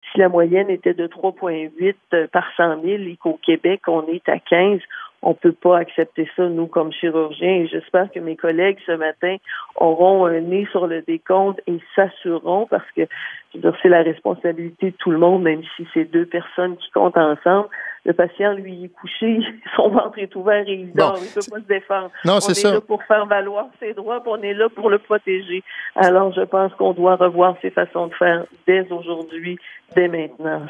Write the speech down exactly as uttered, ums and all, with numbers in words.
si la moyenne était de trois virgule huit par cent mille et qu'au Québec, on est à quinze, on peut pas accepter ça, nous, comme chirurgiens. Et j'espère que mes collègues, ce matin, auront un nez sur le décompte et s'assureront, parce que, je veux dire, c'est la responsabilité de tout le monde, même si c'est deux personnes qui comptent ensemble. Le patient, lui, il est couché, son ventre est ouvert et il dort, bon, il ne peut pas se défendre. Non, on c'est est ça. là pour faire valoir ses droits, puis on est là pour le protéger. Alors, je pense qu'on doit revoir ses façons de faire dès aujourd'hui, dès maintenant.